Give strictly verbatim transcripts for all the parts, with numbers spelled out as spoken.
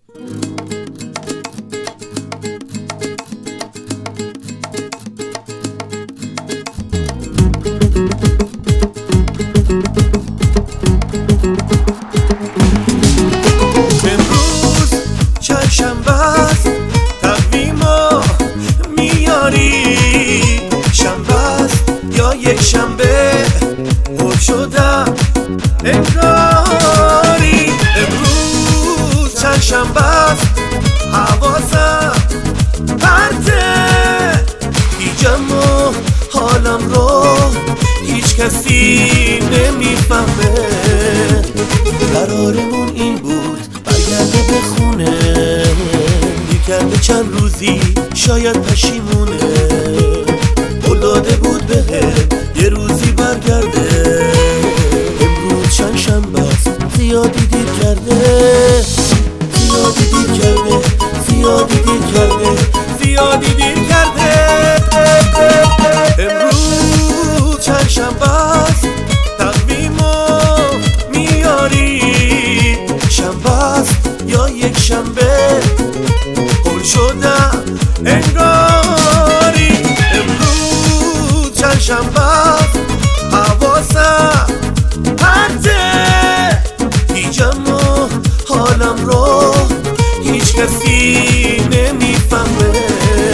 امروز چند شنبه است، تقویما میاری شنبه است یا یک شنبه؟ پر شدم انگاری. امروز چند شنبه است، حواسم پرته، دیجم و حالم رو هیچ کسی نمیفهمه. قرارمون این بود برگرده به خونه، کرده چند روزی شاید پشیمونه. قول داده بود بهه یه روزی برگرده. امروز چند شنبه است، زیادی دیر کرده، زیادی دیر کرده، زیادی دیر کرده، زیادی دیر کرده. امروز چند شنبه است، تقویمو میاری شنبه است یا یک شنبه؟ پر شدم انگاری. امروز چند شنبه است، حواسم پرته، دیجم و حالم رو هیچ کسی نمیفهمه.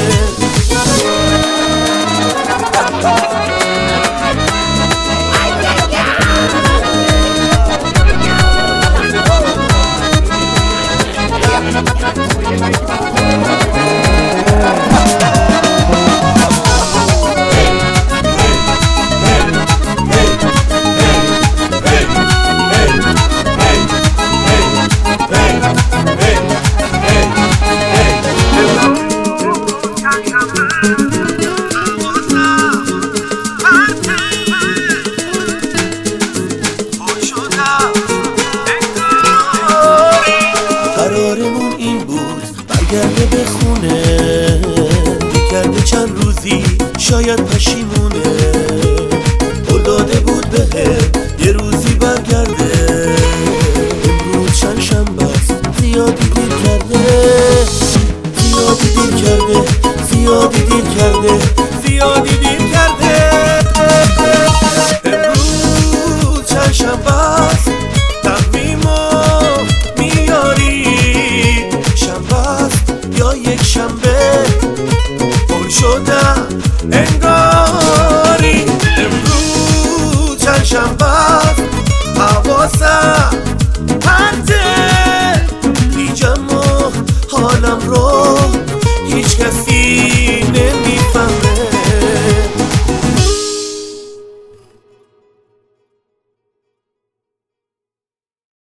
قرارمون این بود برگرده به خونه، کرده چند روزی شاید پشیمونه. قول داده بود بهه یه روزی برگرده. امروز چند شنبه است، زیادی دیر کرده، زیادی دیر کرده، زیادی دیر کرده، زیادی دیر کرده. امروز چند شنبه است، تقویمو میاری شنبه است یا یک شنبه؟ پر شدم انگاری. امروز چند شنبه است، حواسم پرته، دیجم و حالم رو هیچ کسی